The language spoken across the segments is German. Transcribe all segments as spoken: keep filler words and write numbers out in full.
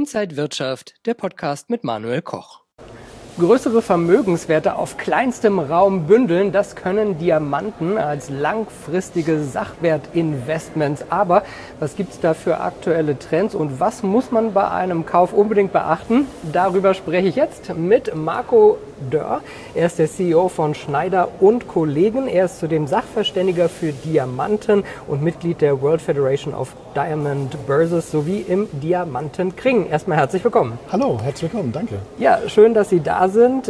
Inside Wirtschaft, der Podcast mit Manuel Koch. Größere Vermögenswerte auf kleinstem Raum bündeln, das können Diamanten als langfristige Sachwertinvestments. Aber was gibt es da für aktuelle Trends und was muss man bei einem Kauf unbedingt beachten? Darüber spreche ich jetzt mit Marco Dörr. Er ist der C E O von Schneider und Kollegen. Er ist zudem Sachverständiger für Diamanten und Mitglied der World Federation of Diamond Bourses sowie im Diamantenkring. Erstmal herzlich willkommen. Hallo, herzlich willkommen, danke. Ja, schön, dass Sie da sind.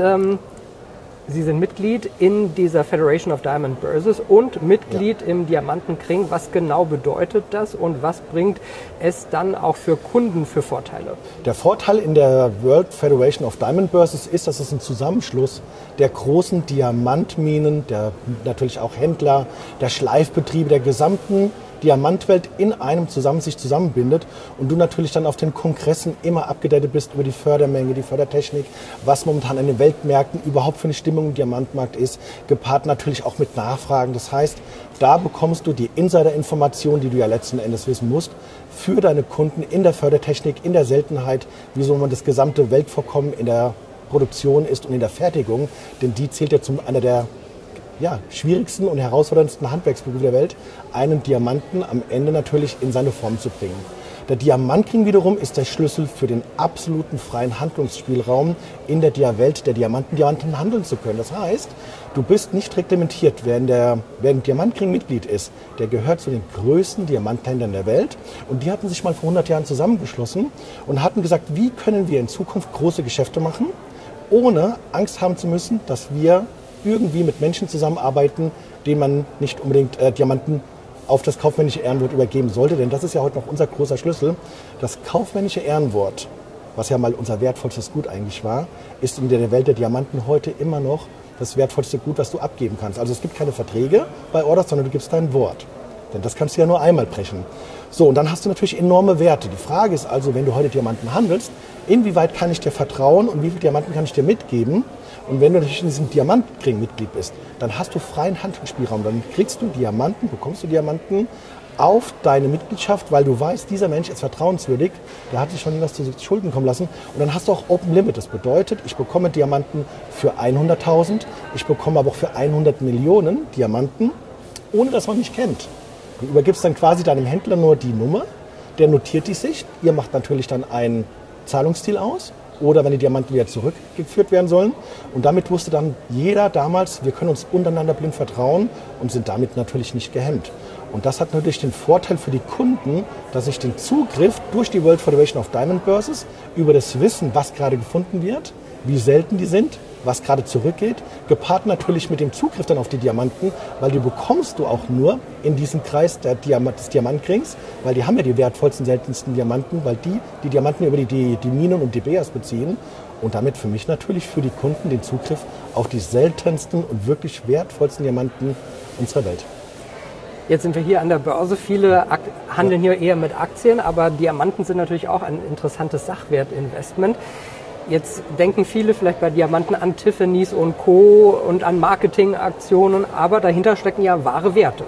Sie sind Mitglied in dieser Federation of Diamond Bourses und Mitglied ja. im Diamantenkring. Was genau bedeutet das und was bringt es dann auch für Kunden für Vorteile? Der Vorteil in der World Federation of Diamond Bourses ist, dass es ein Zusammenschluss der großen Diamantminen, der natürlich auch Händler, der Schleifbetriebe, der gesamten Diamantwelt in einem zusammen sich zusammenbindet und du natürlich dann auf den Kongressen immer abgedatet bist über die Fördermenge, die Fördertechnik, was momentan an den Weltmärkten überhaupt für eine Stimmung im Diamantmarkt ist, gepaart natürlich auch mit Nachfragen. Das heißt, da bekommst du die Insider-Informationen, die du ja letzten Endes wissen musst, für deine Kunden in der Fördertechnik, in der Seltenheit, wieso man das gesamte Weltvorkommen in der Produktion ist und in der Fertigung, denn die zählt ja zum einer der Ja, schwierigsten und herausforderndsten Handwerksberufe der Welt, einen Diamanten am Ende natürlich in seine Form zu bringen. Der Diamantring wiederum ist der Schlüssel für den absoluten freien Handlungsspielraum in der Dia-Welt der Diamanten, Diamanten handeln zu können. Das heißt, du bist nicht reglementiert. Wer, in der, wer im Diamantkring Mitglied ist, der gehört zu den größten Diamanthändlern der Welt. Und die hatten sich mal vor hundert Jahren zusammengeschlossen und hatten gesagt, wie können wir in Zukunft große Geschäfte machen, ohne Angst haben zu müssen, dass wir irgendwie mit Menschen zusammenarbeiten, denen man nicht unbedingt äh, Diamanten auf das kaufmännische Ehrenwort übergeben sollte. Denn das ist ja heute noch unser großer Schlüssel. Das kaufmännische Ehrenwort, was ja mal unser wertvollstes Gut eigentlich war, ist in der Welt der Diamanten heute immer noch das wertvollste Gut, was du abgeben kannst. Also es gibt keine Verträge bei Orders, sondern du gibst dein Wort. Denn das kannst du ja nur einmal brechen. So, und dann hast du natürlich enorme Werte. Die Frage ist also, wenn du heute Diamanten handelst, inwieweit kann ich dir vertrauen und wie viele Diamanten kann ich dir mitgeben? Und wenn du natürlich in diesem Diamantenkring Mitglied bist, dann hast du freien Handlungsspielraum. Dann kriegst du Diamanten, bekommst du Diamanten auf deine Mitgliedschaft, weil du weißt, dieser Mensch ist vertrauenswürdig, der hat sich schon nie was zu Schulden kommen lassen. Und dann hast du auch Open Limit. Das bedeutet, ich bekomme Diamanten für hunderttausend, ich bekomme aber auch für hundert Millionen Diamanten, ohne dass man mich kennt. Du übergibst dann quasi deinem Händler nur die Nummer, der notiert die sich. Ihr macht natürlich dann einen Zahlungsziel aus oder wenn die Diamanten wieder zurückgeführt werden sollen. Und damit wusste dann jeder damals, wir können uns untereinander blind vertrauen und sind damit natürlich nicht gehemmt. Und das hat natürlich den Vorteil für die Kunden, dass ich den Zugriff durch die World Federation of Diamond Bourses über das Wissen, was gerade gefunden wird, wie selten die sind, was gerade zurückgeht, gepaart natürlich mit dem Zugriff dann auf die Diamanten, weil die bekommst du auch nur in diesem Kreis der Diamant, des Diamantkrings, weil die haben ja die wertvollsten, seltensten Diamanten, weil die die Diamanten über die, die, die Minen und die B As beziehen und damit für mich natürlich für die Kunden den Zugriff auf die seltensten und wirklich wertvollsten Diamanten unserer Welt. Jetzt sind wir hier an der Börse. Viele handeln hier eher mit Aktien, aber Diamanten sind natürlich auch ein interessantes Sachwertinvestment. Jetzt denken viele vielleicht bei Diamanten an Tiffany's und Co. und an Marketingaktionen, aber dahinter stecken ja wahre Werte.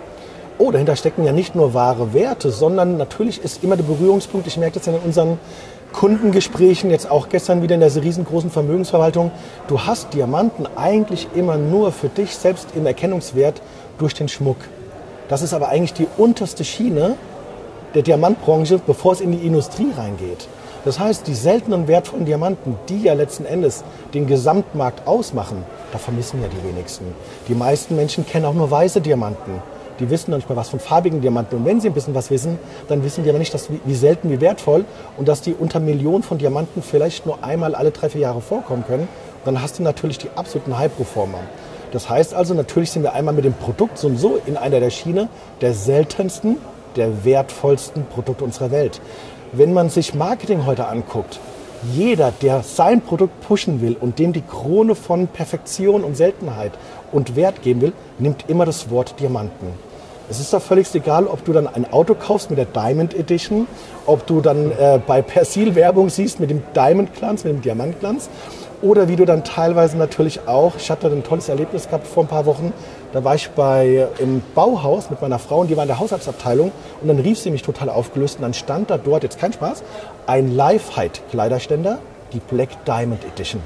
Oh, dahinter stecken ja nicht nur wahre Werte, sondern natürlich ist immer der Berührungspunkt, ich merke das ja in unseren Kundengesprächen, jetzt auch gestern wieder in der riesengroßen Vermögensverwaltung, du hast Diamanten eigentlich immer nur für dich selbst im Erkennungswert durch den Schmuck. Das ist aber eigentlich die unterste Schiene der Diamantbranche, bevor es in die Industrie reingeht. Das heißt, die seltenen wertvollen Diamanten, die ja letzten Endes den Gesamtmarkt ausmachen, da vermissen ja die wenigsten. Die meisten Menschen kennen auch nur weiße Diamanten. Die wissen noch nicht mal was von farbigen Diamanten. Und wenn sie ein bisschen was wissen, dann wissen die aber nicht, dass, wie selten, wie wertvoll und dass die unter Millionen von Diamanten vielleicht nur einmal alle drei, vier Jahre vorkommen können. Und dann hast du natürlich die absoluten High-Performer. Das heißt also, natürlich sind wir einmal mit dem Produkt so und so in einer der Schiene der seltensten, der wertvollsten Produkte unserer Welt. Wenn man sich Marketing heute anguckt, jeder, der sein Produkt pushen will und dem die Krone von Perfektion und Seltenheit und Wert geben will, nimmt immer das Wort Diamanten. Es ist doch völlig egal, ob du dann ein Auto kaufst mit der Diamond Edition, ob du dann äh, bei Persil Werbung siehst mit dem Diamond Glanz, mit dem Diamantglanz Oder wie du dann teilweise natürlich auch, ich hatte ein tolles Erlebnis gehabt vor ein paar Wochen, da war ich bei, im Bauhaus mit meiner Frau und die war in der Haushaltsabteilung und dann rief sie mich total aufgelöst und dann stand da dort, jetzt kein Spaß, ein Live-Height-Kleiderständer, die Black Diamond Edition.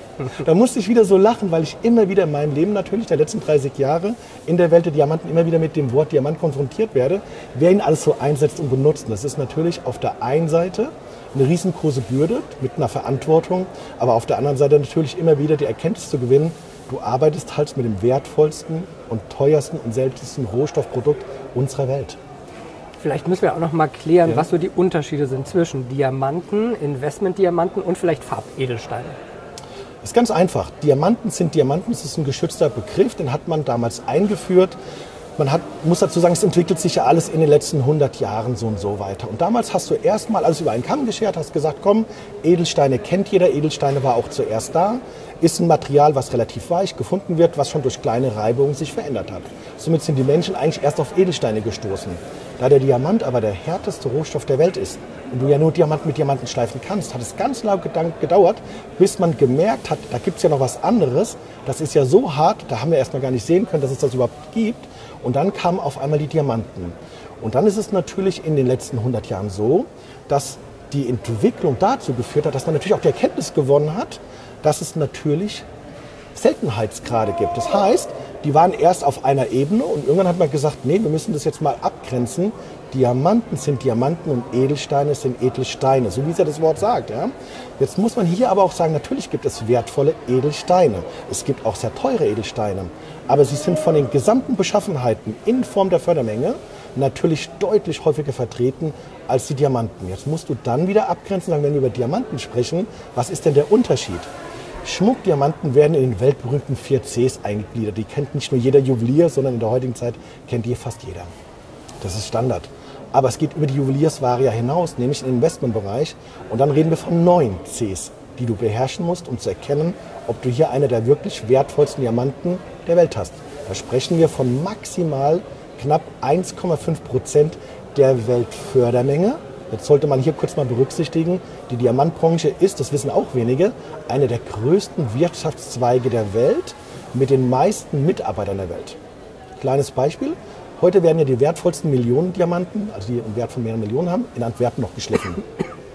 Da musste ich wieder so lachen, weil ich immer wieder in meinem Leben natürlich der letzten dreißig Jahre in der Welt der Diamanten immer wieder mit dem Wort Diamant konfrontiert werde, wer ihn alles so einsetzt und benutzt. Und das ist natürlich auf der einen Seite eine riesengroße Bürde mit einer Verantwortung, aber auf der anderen Seite natürlich immer wieder die Erkenntnis zu gewinnen, du arbeitest halt mit dem wertvollsten und teuersten und seltensten Rohstoffprodukt unserer Welt. Vielleicht müssen wir auch noch mal klären, Ja. was so die Unterschiede sind zwischen Diamanten, Investmentdiamanten und vielleicht Farbedelsteine. Das ist ganz einfach. Diamanten sind Diamanten, das ist ein geschützter Begriff, den hat man damals eingeführt. Man hat, muss dazu sagen, es entwickelt sich ja alles in den letzten hundert Jahren so und so weiter. Und damals hast du erstmal alles über einen Kamm geschert, hast gesagt, komm, Edelsteine kennt jeder, Edelsteine war auch zuerst da, ist ein Material, was relativ weich gefunden wird, was schon durch kleine Reibungen sich verändert hat. Somit sind die Menschen eigentlich erst auf Edelsteine gestoßen. Da der Diamant aber der härteste Rohstoff der Welt ist und du ja nur Diamant mit Diamanten schleifen kannst, hat es ganz lange gedauert, bis man gemerkt hat, da gibt es ja noch was anderes, das ist ja so hart, da haben wir erstmal gar nicht sehen können, dass es das überhaupt gibt. Und dann kamen auf einmal die Diamanten. Und dann ist es natürlich in den letzten hundert Jahren so, dass die Entwicklung dazu geführt hat, dass man natürlich auch die Erkenntnis gewonnen hat, dass es natürlich Seltenheitsgrade gibt. Das heißt, die waren erst auf einer Ebene und irgendwann hat man gesagt, nee, wir müssen das jetzt mal abgrenzen. Diamanten sind Diamanten und Edelsteine sind Edelsteine, so wie es ja das Wort sagt. Ja? Jetzt muss man hier aber auch sagen, natürlich gibt es wertvolle Edelsteine. Es gibt auch sehr teure Edelsteine. Aber sie sind von den gesamten Beschaffenheiten in Form der Fördermenge natürlich deutlich häufiger vertreten als die Diamanten. Jetzt musst du dann wieder abgrenzen, sagen, wenn wir über Diamanten sprechen, was ist denn der Unterschied? Schmuckdiamanten werden in den weltberühmten vier Cs eingegliedert. Die kennt nicht nur jeder Juwelier, sondern in der heutigen Zeit kennt die fast jeder. Das ist Standard. Aber es geht über die Juweliersware ja hinaus, nämlich im Investmentbereich. Und dann reden wir von neun Cs, die du beherrschen musst, um zu erkennen, ob du hier einer der wirklich wertvollsten Diamanten der Welt hast. Da sprechen wir von maximal knapp eins Komma fünf Prozent der Weltfördermenge. Jetzt sollte man hier kurz mal berücksichtigen, die Diamantbranche ist, das wissen auch wenige, eine der größten Wirtschaftszweige der Welt mit den meisten Mitarbeitern der Welt. Kleines Beispiel, heute werden ja die wertvollsten Millionen-Diamanten, also die einen Wert von mehreren Millionen haben, in Antwerpen noch geschliffen.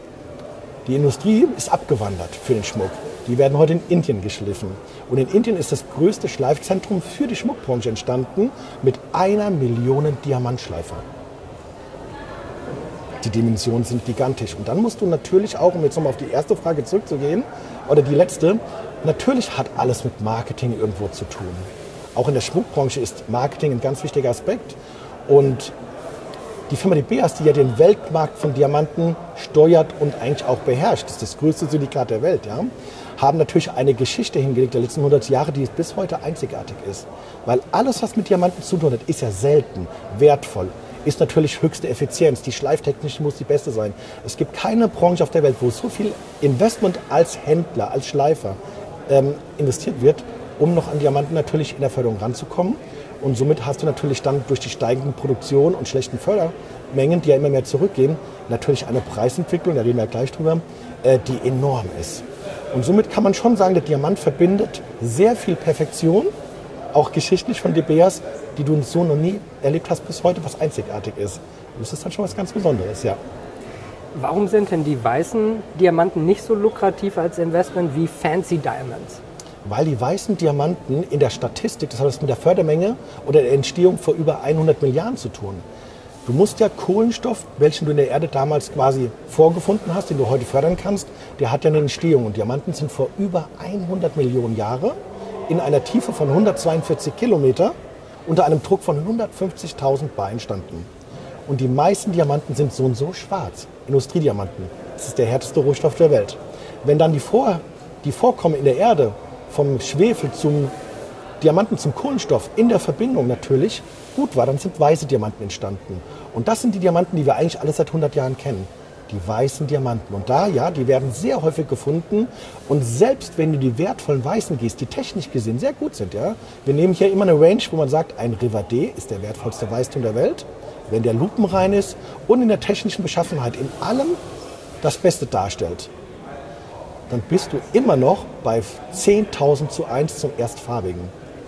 Die Industrie ist abgewandert für den Schmuck. Die werden heute in Indien geschliffen. Und in Indien ist das größte Schleifzentrum für die Schmuckbranche entstanden mit einer Million Diamantschleifer. Die Dimensionen sind gigantisch. Und dann musst du natürlich auch, um jetzt nochmal auf die erste Frage zurückzugehen, oder die letzte, natürlich hat alles mit Marketing irgendwo zu tun. Auch in der Schmuckbranche ist Marketing ein ganz wichtiger Aspekt. Und die Firma De Beers, die ja den Weltmarkt von Diamanten steuert und eigentlich auch beherrscht, das ist das größte Syndikat der Welt, ja, haben natürlich eine Geschichte hingelegt der letzten hundert Jahre, die bis heute einzigartig ist. Weil alles, was mit Diamanten zu tun hat, ist ja selten, wertvoll, ist natürlich höchste Effizienz. Die Schleiftechnik muss die beste sein. Es gibt keine Branche auf der Welt, wo so viel Investment als Händler, als Schleifer ähm, investiert wird, um noch an Diamanten natürlich in der Förderung ranzukommen. Und somit hast du natürlich dann durch die steigende Produktion und schlechten Fördermengen, die ja immer mehr zurückgehen, natürlich eine Preisentwicklung, da reden wir ja gleich drüber, äh, die enorm ist. Und somit kann man schon sagen, der Diamant verbindet sehr viel Perfektion, auch geschichtlich von De Beers, die du so noch nie erlebt hast bis heute, was einzigartig ist. Und das ist dann schon was ganz Besonderes, ja. Warum sind denn die weißen Diamanten nicht so lukrativ als Investment wie Fancy Diamonds? Weil die weißen Diamanten in der Statistik, das hat was mit der Fördermenge oder der Entstehung vor über hundert Milliarden zu tun. Du musst ja Kohlenstoff, welchen du in der Erde damals quasi vorgefunden hast, den du heute fördern kannst, der hat ja eine Entstehung. Und Diamanten sind vor über hundert Millionen Jahren in einer Tiefe von hundertzweiundvierzig Kilometer unter einem Druck von hundertfünfzigtausend Bar entstanden. Und die meisten Diamanten sind so und so schwarz, Industriediamanten. Das ist der härteste Rohstoff der Welt. Wenn dann die, Vor die Vorkommen in der Erde vom Schwefel zum Diamanten zum Kohlenstoff in der Verbindung natürlich gut war, dann sind weiße Diamanten entstanden. Und das sind die Diamanten, die wir eigentlich alle seit hundert Jahren kennen. Die weißen Diamanten. Und da, ja, die werden sehr häufig gefunden. Und selbst wenn du die wertvollen Weißen gehst, die technisch gesehen sehr gut sind, ja, wir nehmen hier immer eine Range, wo man sagt, ein Rivadé ist der wertvollste Weißton der Welt, wenn der lupenrein ist und in der technischen Beschaffenheit in allem das Beste darstellt. dann bist du immer noch bei zehntausend zu eins zum erstfarbigen.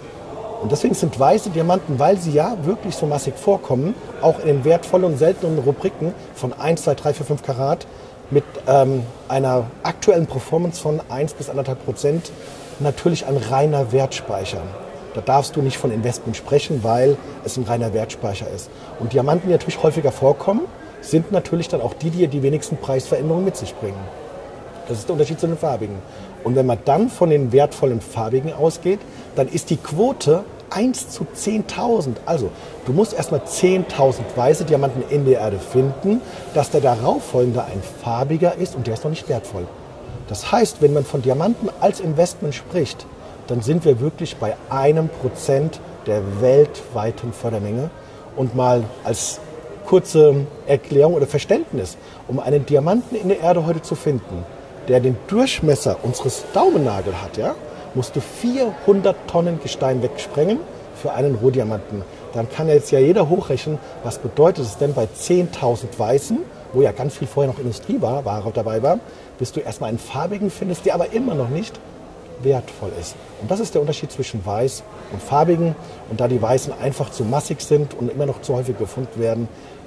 Und deswegen sind weiße Diamanten, weil sie ja wirklich so massig vorkommen, auch in den wertvollen und seltenen Rubriken von eins, zwei, drei, vier, fünf Karat mit ähm, einer aktuellen Performance von eins bis eins Komma fünf Prozent natürlich ein reiner Wertspeicher. Da darfst du nicht von Investment sprechen, weil es ein reiner Wertspeicher ist. Und Diamanten, die natürlich häufiger vorkommen, sind natürlich dann auch die, die die wenigsten Preisveränderungen mit sich bringen. Das ist der Unterschied zu den farbigen. Und wenn man dann von den wertvollen farbigen ausgeht, dann ist die Quote eins zu zehntausend. Also du musst erstmal zehntausend weiße Diamanten in der Erde finden, dass der darauffolgende ein farbiger ist und der ist noch nicht wertvoll. Das heißt, wenn man von Diamanten als Investment spricht, dann sind wir wirklich bei einem Prozent der weltweiten Fördermenge. Und mal als kurze Erklärung oder Verständnis, um einen Diamanten in der Erde heute zu finden, der den Durchmesser unseres Daumennagels hat, ja, musst du vierhundert Tonnen Gestein wegsprengen für einen Rohdiamanten. Dann kann jetzt ja jeder hochrechnen, was bedeutet es denn bei zehntausend Weißen, wo ja ganz viel vorher noch Industrieware Ware dabei war, bis du erstmal einen farbigen findest, der aber immer noch nicht wertvoll ist. Und das ist der Unterschied zwischen weiß und farbigen. Und da die Weißen einfach zu massig sind und immer noch zu häufig gefunden werden,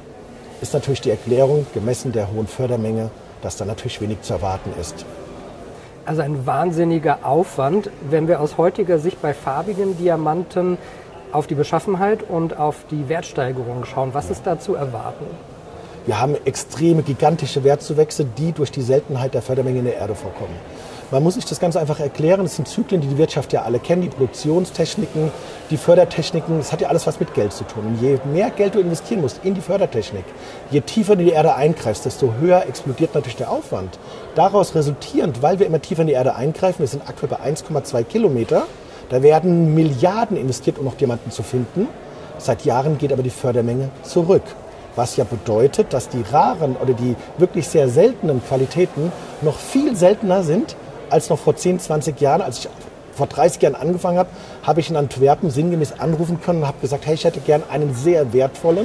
ist natürlich die Erklärung, gemessen der hohen Fördermenge, dass da natürlich wenig zu erwarten ist. Also ein wahnsinniger Aufwand, wenn wir aus heutiger Sicht bei farbigen Diamanten auf die Beschaffenheit und auf die Wertsteigerung schauen. Was ist da zu erwarten? Wir haben extreme, gigantische Wertzuwächse, die durch die Seltenheit der Fördermenge in der Erde vorkommen. Man muss sich das Ganze einfach erklären. Das sind Zyklen, die die Wirtschaft ja alle kennt, die Produktionstechniken, die Fördertechniken. Das hat ja alles was mit Geld zu tun. Und je mehr Geld du investieren musst in die Fördertechnik, je tiefer du in die Erde eingreifst, desto höher explodiert natürlich der Aufwand. Daraus resultierend, weil wir immer tiefer in die Erde eingreifen, wir sind aktuell bei eins Komma zwei Kilometer, da werden Milliarden investiert, um noch Diamanten zu finden. Seit Jahren geht aber die Fördermenge zurück. Was ja bedeutet, dass die raren oder die wirklich sehr seltenen Qualitäten noch viel seltener sind als noch vor zehn, zwanzig Jahren. Als ich vor dreißig Jahren angefangen habe, habe ich in Antwerpen sinngemäß anrufen können und habe gesagt, hey, ich hätte gern einen sehr wertvollen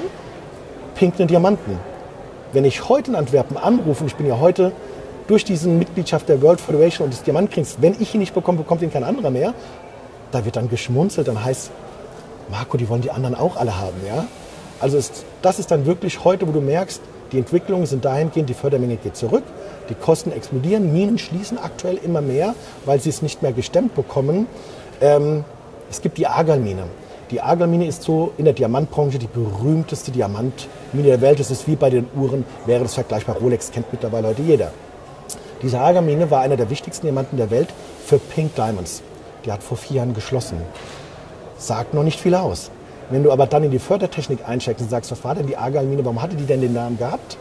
pinken Diamanten. Wenn ich heute in Antwerpen anrufe, und ich bin ja heute durch diese Mitgliedschaft der World Federation und des Diamantenkriegs, wenn ich ihn nicht bekomme, bekommt ihn kein anderer mehr, da wird dann geschmunzelt, dann heißt, Marco, die wollen die anderen auch alle haben, ja? Also ist, das ist dann wirklich heute, wo du merkst, die Entwicklungen sind dahingehend, die Fördermenge geht zurück, die Kosten explodieren, Minen schließen aktuell immer mehr, weil sie es nicht mehr gestemmt bekommen. Ähm, es gibt die Argalmine. Die Argalmine ist so in der Diamantbranche die berühmteste Diamantmine der Welt. Das ist wie bei den Uhren, wäre das vergleichbar. Rolex kennt mittlerweile heute jeder. Diese Argalmine war einer der wichtigsten Diamanten der Welt für Pink Diamonds. Die hat vor vier Jahren geschlossen. Sagt noch nicht viel aus. Wenn du aber dann in die Fördertechnik einsteigst und sagst, was war denn die Argalmine, warum hatte die denn den Namen gehabt?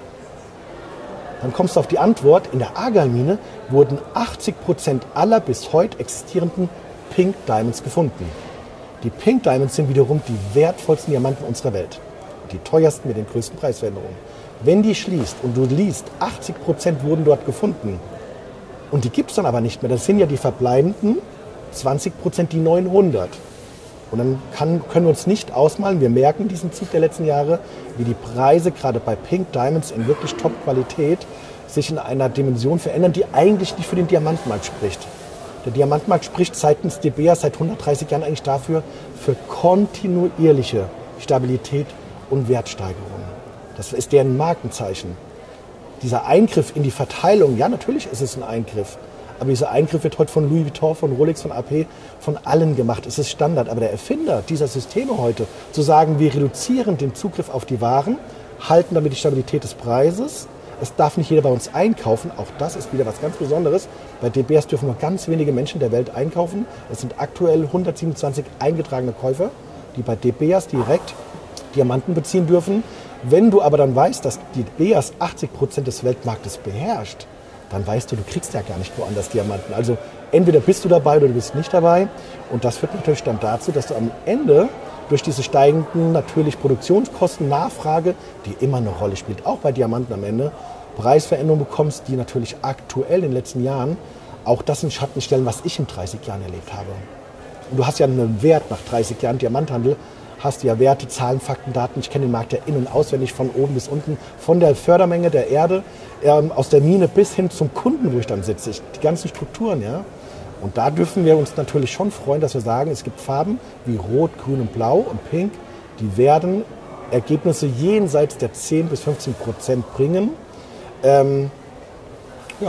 Dann kommst du auf die Antwort, in der Argalmine wurden achtzig Prozent aller bis heute existierenden Pink Diamonds gefunden. Die Pink Diamonds sind wiederum die wertvollsten Diamanten unserer Welt. Die teuersten mit den größten Preisveränderungen. Wenn die schließt und du liest, achtzig Prozent wurden dort gefunden und die gibt es dann aber nicht mehr, das sind ja die verbleibenden zwanzig Prozent, die neunhundert. Und dann kann, können wir uns nicht ausmalen, wir merken diesen Zug der letzten Jahre, wie die Preise gerade bei Pink Diamonds in wirklich Top-Qualität sich in einer Dimension verändern, die eigentlich nicht für den Diamantmarkt spricht. Der Diamantmarkt spricht seitens D B A seit hundertdreißig Jahren eigentlich dafür, für kontinuierliche Stabilität und Wertsteigerung. Das ist deren Markenzeichen. Dieser Eingriff in die Verteilung, ja natürlich ist es ein Eingriff, aber dieser Eingriff wird heute von Louis Vuitton, von Rolex, von A P, von allen gemacht. Es ist Standard. Aber der Erfinder dieser Systeme heute, zu sagen, wir reduzieren den Zugriff auf die Waren, halten damit die Stabilität des Preises. Es darf nicht jeder bei uns einkaufen. Auch das ist wieder was ganz Besonderes. Bei D B A S dürfen nur ganz wenige Menschen der Welt einkaufen. Es sind aktuell hundertsiebenundzwanzig eingetragene Käufer, die bei D B A S direkt Diamanten beziehen dürfen. Wenn du aber dann weißt, dass D B A S achtzig Prozent des Weltmarktes beherrscht, dann weißt du, du kriegst ja gar nicht woanders Diamanten. Also entweder bist du dabei oder du bist nicht dabei. Und das führt natürlich dann dazu, dass du am Ende durch diese steigenden natürlich Produktionskosten, Nachfrage, die immer eine Rolle spielt, auch bei Diamanten am Ende, Preisveränderungen bekommst, die natürlich aktuell in den letzten Jahren auch das in Schatten stellen, was ich in dreißig Jahren erlebt habe. Und du hast ja einen Wert nach dreißig Jahren Diamanthandel, hast du ja Werte, Zahlen, Fakten, Daten. Ich kenne den Markt ja in- und auswendig von oben bis unten, von der Fördermenge der Erde, ähm, aus der Mine bis hin zum Kunden, wo ich dann sitze. Ich, die ganzen Strukturen, ja. Und da dürfen wir uns natürlich schon freuen, dass wir sagen, es gibt Farben wie Rot, Grün und Blau und Pink, die werden Ergebnisse jenseits der zehn bis fünfzehn Prozent bringen. Ähm, ja.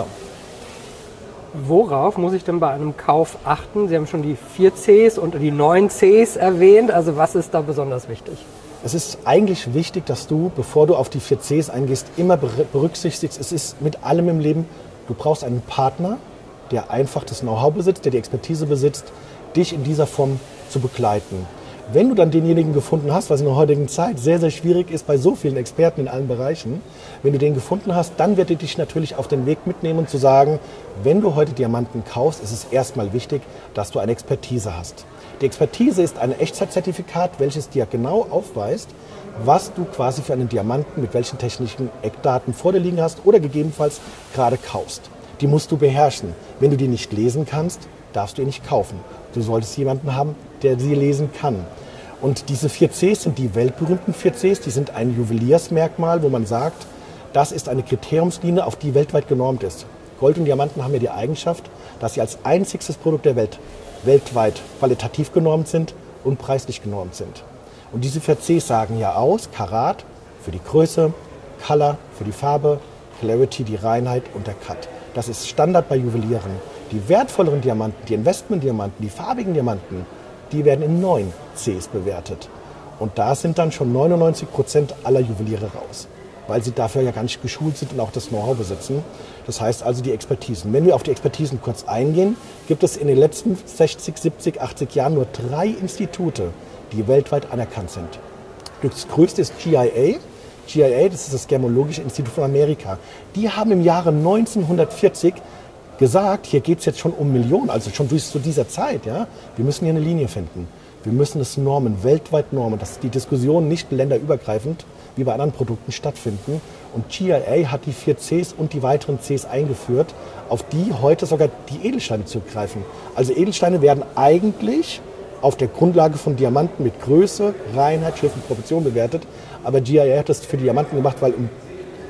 Worauf muss ich denn bei einem Kauf achten? Sie haben schon die vier Cs und die neun Cs erwähnt. Also was ist da besonders wichtig? Es ist eigentlich wichtig, dass du, bevor du auf die vier Cs eingehst, immer berücksichtigst, es ist mit allem im Leben, du brauchst einen Partner, der einfach das Know-how besitzt, der die Expertise besitzt, dich in dieser Form zu begleiten. Wenn du dann denjenigen gefunden hast, was in der heutigen Zeit sehr, sehr schwierig ist bei so vielen Experten in allen Bereichen, wenn du den gefunden hast, dann wird er dich natürlich auf den Weg mitnehmen und zu sagen, wenn du heute Diamanten kaufst, ist es erstmal wichtig, dass du eine Expertise hast. Die Expertise ist ein Echtzeitzertifikat, welches dir genau aufweist, was du quasi für einen Diamanten mit welchen technischen Eckdaten vor dir liegen hast oder gegebenenfalls gerade kaufst. Die musst du beherrschen. Wenn du die nicht lesen kannst, darfst du ihn nicht kaufen. Du solltest jemanden haben, der sie lesen kann. Und diese vier Cs sind die weltberühmten vier Cs, die sind ein Juweliersmerkmal, wo man sagt, das ist eine Kriteriumslinie, auf die weltweit genormt ist. Gold und Diamanten haben ja die Eigenschaft, dass sie als einziges Produkt der Welt weltweit qualitativ genormt sind und preislich genormt sind. Und diese vier Cs sagen ja aus, Karat für die Größe, Color für die Farbe, Clarity die Reinheit und der Cut. Das ist Standard bei Juwelieren. Die wertvolleren Diamanten, die Investmentdiamanten, die farbigen Diamanten, die werden in neun Cs bewertet. Und da sind dann schon neunundneunzig Prozent aller Juweliere raus, weil sie dafür ja gar nicht geschult sind und auch das Know-how besitzen. Das heißt also die Expertisen. Wenn wir auf die Expertisen kurz eingehen, gibt es in den letzten sechzig, siebzig, achtzig Jahren nur drei Institute, die weltweit anerkannt sind. Das größte ist G I A. G I A, das ist das Gemologische Institut von Amerika. Die haben im Jahre neunzehnhundertvierzig gesagt, hier geht es jetzt schon um Millionen, also schon bis zu dieser Zeit. Ja? Wir müssen hier eine Linie finden. Wir müssen es normen, weltweit normen, dass die Diskussionen nicht länderübergreifend wie bei anderen Produkten stattfinden. Und G I A hat die vier Cs und die weiteren Cs eingeführt, auf die heute sogar die Edelsteine zurückgreifen. Also Edelsteine werden eigentlich auf der Grundlage von Diamanten mit Größe, Reinheit, Schliff und Proportion bewertet. Aber G I A hat das für Diamanten gemacht, weil in,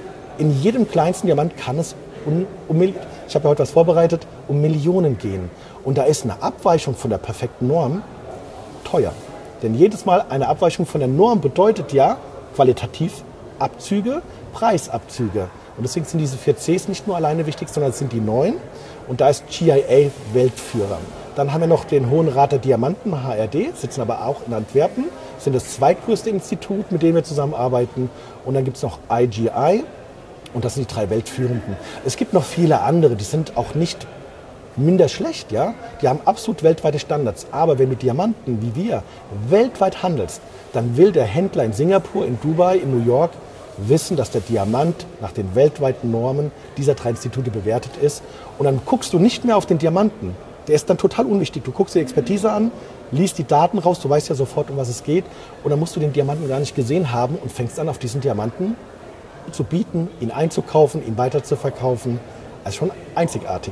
in jedem kleinsten Diamant kann es um, um ich habe ja heute was vorbereitet, um Millionen gehen. Und da ist eine Abweichung von der perfekten Norm teuer. Denn jedes Mal eine Abweichung von der Norm bedeutet ja qualitativ Abzüge, Preisabzüge. Und deswegen sind diese vier Cs nicht nur alleine wichtig, sondern es sind die neun. Und da ist G I A Weltführer. Dann haben wir noch den Hohen Rat der Diamanten, H R D, sitzen aber auch in Antwerpen, sind das zweitgrößte Institut, mit dem wir zusammenarbeiten. Und dann gibt es noch I G I. Und das sind die drei Weltführenden. Es gibt noch viele andere, die sind auch nicht minder schlecht, ja. Die haben absolut weltweite Standards. Aber wenn du Diamanten wie wir weltweit handelst, dann will der Händler in Singapur, in Dubai, in New York wissen, dass der Diamant nach den weltweiten Normen dieser drei Institute bewertet ist. Und dann guckst du nicht mehr auf den Diamanten. Der ist dann total unwichtig. Du guckst dir die Expertise an, liest die Daten raus, du weißt ja sofort, um was es geht. Und dann musst du den Diamanten gar nicht gesehen haben und fängst an, auf diesen Diamanten zu bieten, ihn einzukaufen, ihn weiter zu verkaufen. Das ist schon einzigartig.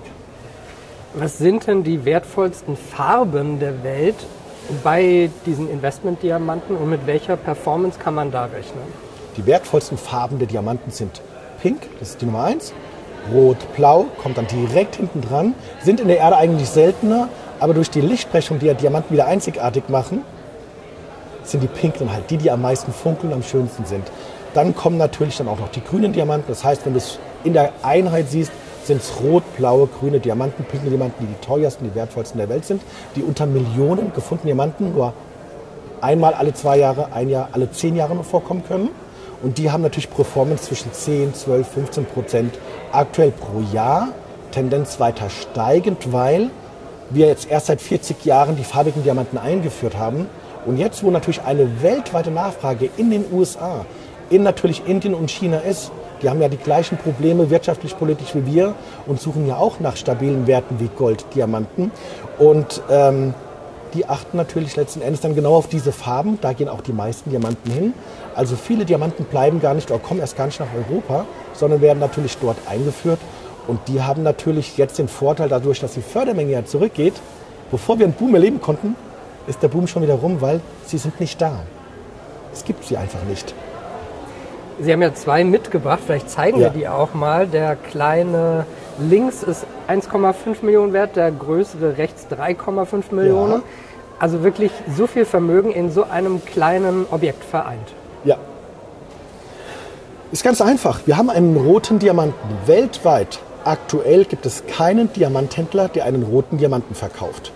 Was sind denn die wertvollsten Farben der Welt bei diesen Investmentdiamanten und mit welcher Performance kann man da rechnen? Die wertvollsten Farben der Diamanten sind Pink, das ist die Nummer eins, Rot, Blau, kommt dann direkt hinten dran, sind in der Erde eigentlich seltener, aber durch die Lichtbrechung, die ja Diamanten wieder einzigartig machen, sind die Pinken halt die, die am meisten funkeln, am schönsten sind. Dann kommen natürlich dann auch noch die grünen Diamanten. Das heißt, wenn du es in der Einheit siehst, sind es rot, blaue, grüne Diamanten, pinke Diamanten, die die teuersten, die wertvollsten der Welt sind, die unter Millionen gefundenen Diamanten nur einmal alle zwei Jahre, ein Jahr, alle zehn Jahre noch vorkommen können. Und die haben natürlich Performance zwischen zehn, zwölf, fünfzehn Prozent aktuell pro Jahr, Tendenz weiter steigend, weil wir jetzt erst seit vierzig Jahren die farbigen Diamanten eingeführt haben. Und jetzt, wo natürlich eine weltweite Nachfrage in den U S A, in natürlich Indien und China ist, die haben ja die gleichen Probleme wirtschaftlich, politisch wie wir und suchen ja auch nach stabilen Werten wie Gold, Diamanten. Und ähm, die achten natürlich letzten Endes dann genau auf diese Farben. Da gehen auch die meisten Diamanten hin. Also viele Diamanten bleiben gar nicht oder kommen erst gar nicht nach Europa, sondern werden natürlich dort eingeführt. Und die haben natürlich jetzt den Vorteil dadurch, dass die Fördermenge ja zurückgeht. Bevor wir einen Boom erleben konnten, ist der Boom schon wieder rum, weil sie sind nicht da. Es gibt sie einfach nicht. Sie haben ja zwei mitgebracht, vielleicht zeigen Ja. wir die auch mal. Der kleine links ist eins Komma fünf Millionen wert, der größere rechts drei Komma fünf Millionen. Ja. Also wirklich so viel Vermögen in so einem kleinen Objekt vereint. Ja. Ist ganz einfach. Wir haben einen roten Diamanten. Weltweit aktuell gibt es keinen Diamanthändler, der einen roten Diamanten verkauft.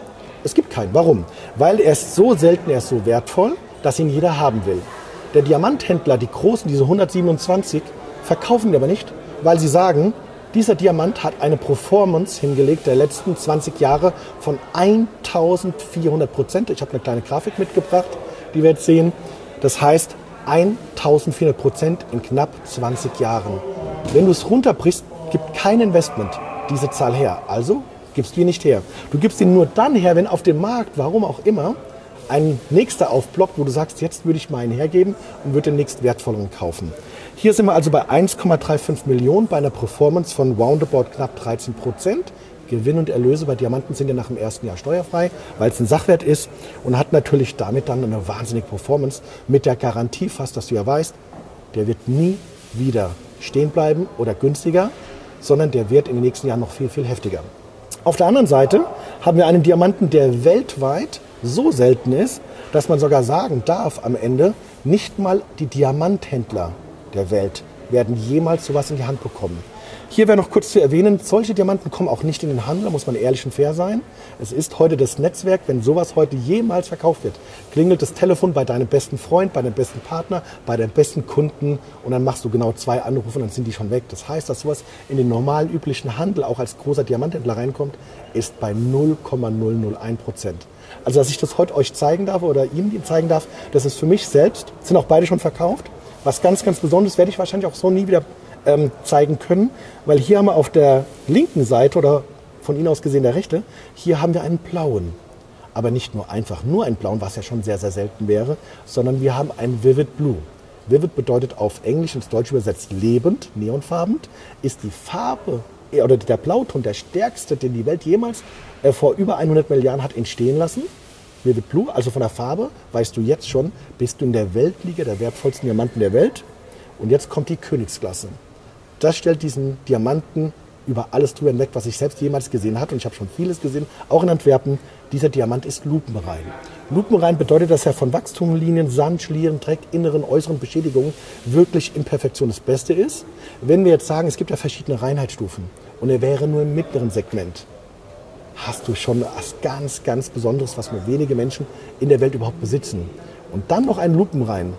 Es gibt keinen. Warum? Weil er ist so selten, er ist so wertvoll, dass ihn jeder haben will. Der Diamanthändler, die großen, diese hundertsiebenundzwanzig, verkaufen die aber nicht, weil sie sagen, dieser Diamant hat eine Performance hingelegt der letzten zwanzig Jahre von eintausendvierhundert Prozent. Ich habe eine kleine Grafik mitgebracht, die wir jetzt sehen. Das heißt eintausendvierhundert Prozent in knapp zwanzig Jahren. Wenn du es runterbrichst, gibt kein Investment diese Zahl her. Also gibst du ihn nicht her. Du gibst ihn nur dann her, wenn auf dem Markt, warum auch immer, ein nächster aufploppt, wo du sagst, jetzt würde ich meinen hergeben und würde den nächst wertvolleren kaufen. Hier sind wir also bei eins Komma fünfunddreißig Millionen bei einer Performance von roundabout knapp dreizehn Prozent. Gewinn und Erlöse bei Diamanten sind ja nach dem ersten Jahr steuerfrei, weil es ein Sachwert ist und hat natürlich damit dann eine wahnsinnige Performance mit der Garantie fast, dass du ja weißt, der wird nie wieder stehen bleiben oder günstiger, sondern der wird in den nächsten Jahren noch viel, viel heftiger. Auf der anderen Seite haben wir einen Diamanten, der weltweit so selten ist, dass man sogar sagen darf am Ende, nicht mal die Diamanthändler der Welt werden jemals sowas in die Hand bekommen. Hier wäre noch kurz zu erwähnen, solche Diamanten kommen auch nicht in den Handel, da muss man ehrlich und fair sein. Es ist heute das Netzwerk, wenn sowas heute jemals verkauft wird, klingelt das Telefon bei deinem besten Freund, bei deinem besten Partner, bei deinem besten Kunden und dann machst du genau zwei Anrufe und dann sind die schon weg. Das heißt, dass sowas in den normalen, üblichen Handel auch als großer Diamanthändler reinkommt, ist bei null Komma null null eins Prozent. Also, dass ich das heute euch zeigen darf oder Ihnen zeigen darf, das ist für mich selbst, sind auch beide schon verkauft. Was ganz, ganz Besonderes werde ich wahrscheinlich auch so nie wieder ähm, zeigen können, weil hier haben wir auf der linken Seite oder von Ihnen aus gesehen der rechte, hier haben wir einen blauen. Aber nicht nur einfach nur einen blauen, was ja schon sehr, sehr selten wäre, sondern wir haben einen Vivid Blue. Vivid bedeutet auf Englisch ins Deutsche übersetzt lebend, neonfarben, ist die Farbe oder der Blauton der stärkste, den die Welt jemals äh, vor über hundert Milliarden hat entstehen lassen. Vivid Blue, also von der Farbe, weißt du jetzt schon, bist du in der Weltliga der wertvollsten Diamanten der Welt. Und jetzt kommt die Königsklasse. Das stellt diesen Diamanten über alles drüber hinweg, was ich selbst jemals gesehen habe. Und ich habe schon vieles gesehen, auch in Antwerpen. Dieser Diamant ist lupenrein. Lupenrein bedeutet, dass er von Wachstumslinien, Sand, Schlieren, Dreck, inneren, äußeren Beschädigungen wirklich in Perfektion das Beste ist. Wenn wir jetzt sagen, es gibt ja verschiedene Reinheitsstufen und er wäre nur im mittleren Segment, hast du schon was ganz, ganz Besonderes, was nur wenige Menschen in der Welt überhaupt besitzen. Und dann noch einen Lupenrein.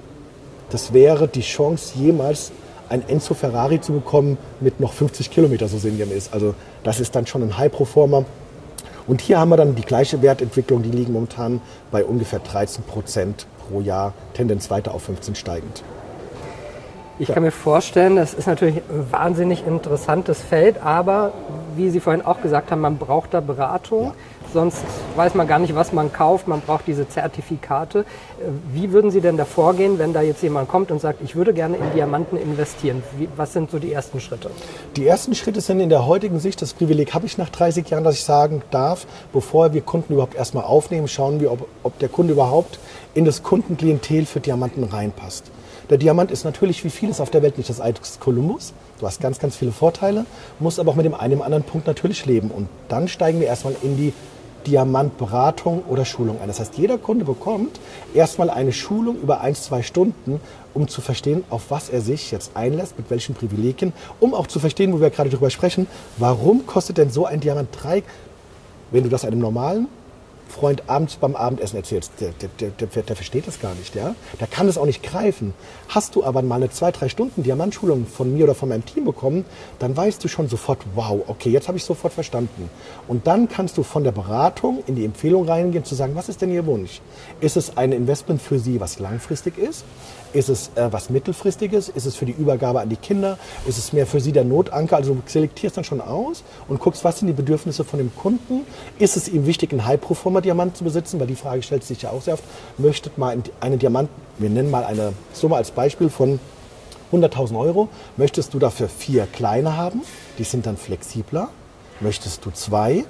Das wäre die Chance, jemals ein Enzo Ferrari zu bekommen mit noch fünfzig Kilometer, so sinngemäß. Also das ist dann schon ein High-Performer. Und hier haben wir dann die gleiche Wertentwicklung, die liegen momentan bei ungefähr dreizehn Prozent pro Jahr, Tendenz weiter auf fünfzehn steigend. Ich kann mir vorstellen, das ist natürlich ein wahnsinnig interessantes Feld, aber wie Sie vorhin auch gesagt haben, man braucht da Beratung. Ja. Sonst weiß man gar nicht, was man kauft. Man braucht diese Zertifikate. Wie würden Sie denn da vorgehen, wenn da jetzt jemand kommt und sagt, ich würde gerne in Diamanten investieren? Wie, was sind so die ersten Schritte? Die ersten Schritte sind in der heutigen Sicht, das Privileg habe ich nach dreißig Jahren, dass ich sagen darf, bevor wir Kunden überhaupt erstmal aufnehmen, schauen wir, ob, ob der Kunde überhaupt in das Kundenklientel für Diamanten reinpasst. Der Diamant ist natürlich wie vieles auf der Welt nicht das Ei des Kolumbus. Du hast ganz, ganz viele Vorteile, musst aber auch mit dem einen oder anderen Punkt natürlich leben. Und dann steigen wir erstmal in die Diamantberatung oder Schulung ein. Das heißt, jeder Kunde bekommt erstmal eine Schulung über ein, zwei Stunden, um zu verstehen, auf was er sich jetzt einlässt, mit welchen Privilegien, um auch zu verstehen, wo wir gerade drüber sprechen, warum kostet denn so ein Diamant drei, wenn du das einem normalen Freund abends beim Abendessen erzählst, der, der, der, der versteht das gar nicht, ja? Der kann das auch nicht greifen. Hast du aber mal eine zwei, drei Stunden Diamantschulung von mir oder von meinem Team bekommen, dann weißt du schon sofort, wow, okay, jetzt habe ich sofort verstanden. Und dann kannst du von der Beratung in die Empfehlung reingehen, zu sagen, was ist denn Ihr Wunsch? Ist es ein Investment für Sie, was langfristig ist? Ist es äh, was Mittelfristiges? Ist es für die Übergabe an die Kinder? Ist es mehr für Sie der Notanker? Also du selektierst dann schon aus und guckst, was sind die Bedürfnisse von dem Kunden? Ist es ihm wichtig, einen High-Performer-Diamant zu besitzen? Weil die Frage stellt sich ja auch sehr oft. Möchtet mal einen Diamant, wir nennen mal eine Summe als Beispiel von hunderttausend Euro. Möchtest du dafür vier kleine haben? Die sind dann flexibler. Möchtest du zwei?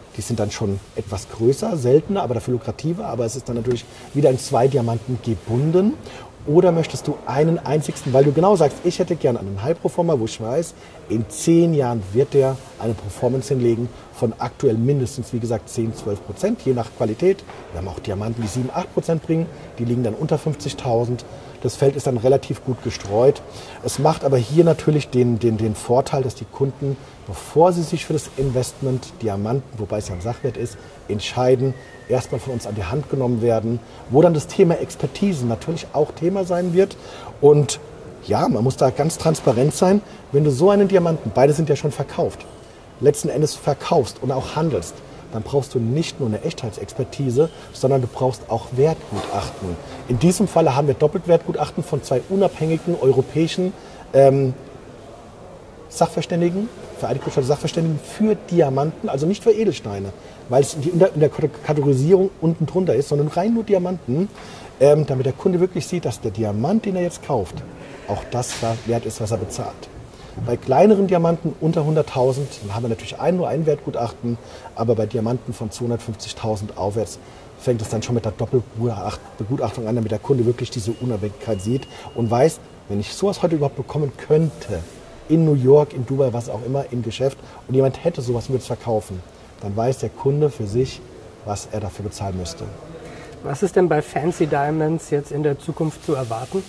Die sind dann schon etwas größer, seltener, aber dafür lukrativer. Aber es ist dann natürlich wieder in zwei Diamanten gebunden. Oder möchtest du einen einzigsten, weil du genau sagst, ich hätte gerne einen High-Performer, wo ich weiß, in zehn Jahren wird der eine Performance hinlegen von aktuell mindestens, wie gesagt, zehn, zwölf Prozent, je nach Qualität. Wir haben auch Diamanten, die sieben, acht Prozent bringen, die liegen dann unter fünfzigtausend. Das Feld ist dann relativ gut gestreut. Es macht aber hier natürlich den, den, den Vorteil, dass die Kunden, bevor sie sich für das Investment Diamanten, wobei es ja ein Sachwert ist, entscheiden, erstmal von uns an die Hand genommen werden, wo dann das Thema Expertise natürlich auch Thema sein wird. Und ja, man muss da ganz transparent sein, wenn du so einen Diamanten, beide sind ja schon verkauft, letzten Endes verkaufst und auch handelst, dann brauchst du nicht nur eine Echtheitsexpertise, sondern du brauchst auch Wertgutachten. In diesem Falle haben wir Doppeltwertgutachten von zwei unabhängigen europäischen ähm, Sachverständigen, Vereinigte Sachverständigen für Diamanten, also nicht für Edelsteine, weil es in der, in der Kategorisierung unten drunter ist, sondern rein nur Diamanten, ähm, damit der Kunde wirklich sieht, dass der Diamant, den er jetzt kauft, auch das wert ist, was er bezahlt. Bei kleineren Diamanten unter hunderttausend haben wir natürlich ein, nur ein Wertgutachten, aber bei Diamanten von zweihundertfünfzigtausend aufwärts fängt es dann schon mit der Doppelbegutachtung an, damit der Kunde wirklich diese Unabhängigkeit sieht und weiß, wenn ich sowas heute überhaupt bekommen könnte, in New York, in Dubai, was auch immer, im Geschäft, und jemand hätte sowas und würde es verkaufen, dann weiß der Kunde für sich, was er dafür bezahlen müsste. Was ist denn bei Fancy Diamonds jetzt in der Zukunft zu erwarten?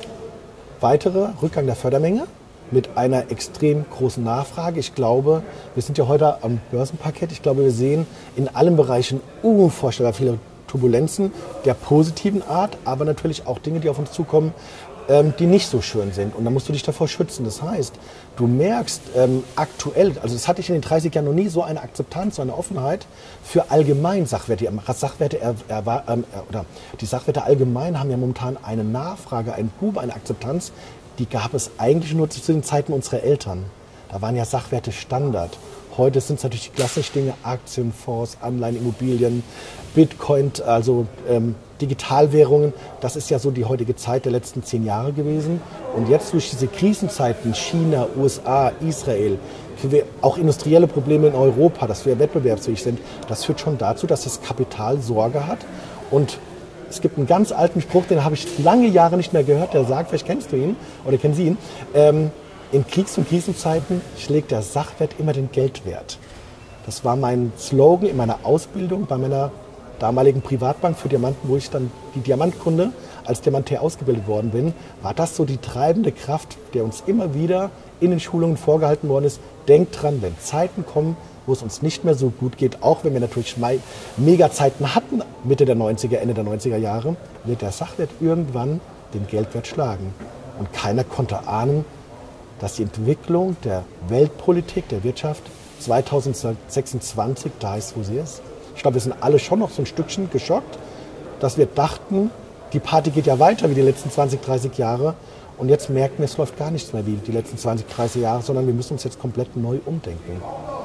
Weiterer Rückgang der Fördermenge mit einer extrem großen Nachfrage. Ich glaube, wir sind ja heute am Börsenparkett. Ich glaube, wir sehen in allen Bereichen unvorstellbar viele Turbulenzen der positiven Art, aber natürlich auch Dinge, die auf uns zukommen, die nicht so schön sind. Und da musst du dich davor schützen. Das heißt, du merkst ähm, aktuell, also das hatte ich in den dreißig Jahren noch nie, so eine Akzeptanz, so eine Offenheit für allgemein Sachwerte. Die Sachwerte, er, er, ähm, oder die Sachwerte allgemein haben ja momentan eine Nachfrage, einen Boom, eine Akzeptanz, die gab es eigentlich nur zu den Zeiten unserer Eltern. Da waren ja Sachwerte Standard. Heute sind es natürlich die klassischen Dinge, Aktien, Fonds, Anleihen, Immobilien, Bitcoin, also ähm, Digitalwährungen. Das ist ja so die heutige Zeit der letzten zehn Jahre gewesen. Und jetzt durch diese Krisenzeiten, China, U S A, Israel, auch industrielle Probleme in Europa, dass wir wettbewerbsfähig sind, das führt schon dazu, dass das Kapital Sorge hat. Und es gibt einen ganz alten Spruch, den habe ich lange Jahre nicht mehr gehört, der sagt, vielleicht kennst du ihn oder kennen Sie ihn, ähm, in Kriegs- und Krisenzeiten schlägt der Sachwert immer den Geldwert. Das war mein Slogan in meiner Ausbildung bei meiner damaligen Privatbank für Diamanten, wo ich dann die Diamantkunde als Diamantair ausgebildet worden bin, war das so die treibende Kraft, der uns immer wieder in den Schulungen vorgehalten worden ist. Denkt dran, wenn Zeiten kommen, wo es uns nicht mehr so gut geht, auch wenn wir natürlich Mega-Zeiten hatten, Mitte der neunziger, Ende der neunziger Jahre, wird der Sachwert irgendwann den Geldwert schlagen. Und keiner konnte ahnen, dass die Entwicklung der Weltpolitik, der Wirtschaft zweitausendsechsundzwanzig da ist, wo sie ist. Ich glaube, wir sind alle schon noch so ein Stückchen geschockt, dass wir dachten, die Party geht ja weiter wie die letzten zwanzig, dreißig Jahre. Und jetzt merken wir, es läuft gar nichts mehr wie die letzten zwanzig, dreißig Jahre, sondern wir müssen uns jetzt komplett neu umdenken.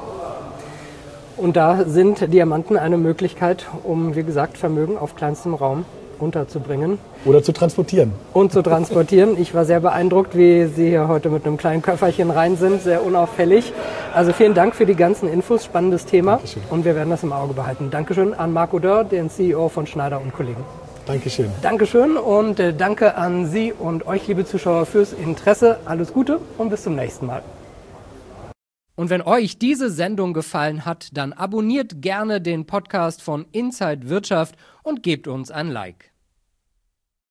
Und da sind Diamanten eine Möglichkeit, um, wie gesagt, Vermögen auf kleinstem Raum unterzubringen. Oder zu transportieren. Und zu transportieren. Ich war sehr beeindruckt, wie Sie hier heute mit einem kleinen Köfferchen rein sind, sehr unauffällig. Also vielen Dank für die ganzen Infos, spannendes Thema. Dankeschön. Und wir werden das im Auge behalten. Dankeschön an Marc Oder, den C E O von Schneider und Kollegen. Dankeschön. Dankeschön und äh, danke an Sie und euch, liebe Zuschauer, fürs Interesse. Alles Gute und bis zum nächsten Mal. Und wenn euch diese Sendung gefallen hat, dann abonniert gerne den Podcast von Inside Wirtschaft und gebt uns ein Like.